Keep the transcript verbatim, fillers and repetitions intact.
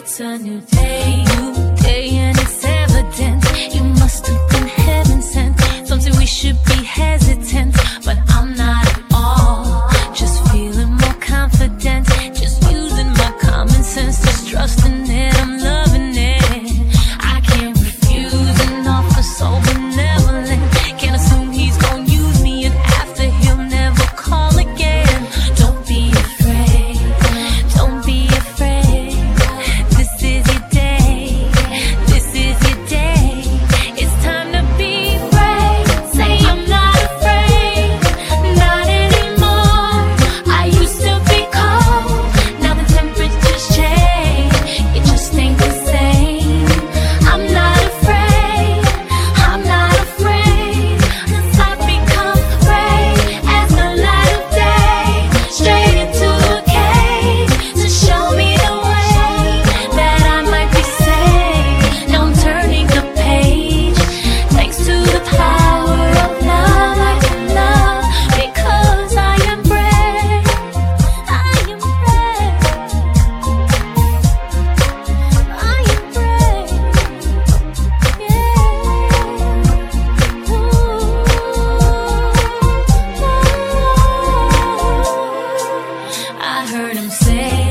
It's a new day, new day, and it's evident you must have been heaven sent. Some say we should be hesitant, but I'm not at all. Just feeling more confident, just using my common sense, just trusting that I'm loving it. I can't refuse an offer so benevolent. Can't assume he's gonna use me, and after he'll never call again. Don't be afraid, don't be afraid. This is your day, this is your day. It's time to be brave. Say I'm not afraid, not anymore. I used to be cold, now the temperature's changed. It just ain't the same. I'm not afraid, I'm not afraid. 'Cause I've become brave as the light of day. Straight into a cave to show me the way that I might be saved. Now I'm turning the page, thanks to the power of love. I can love because I am brave. I am brave. I am brave. Yeah. Ooh. I heard him say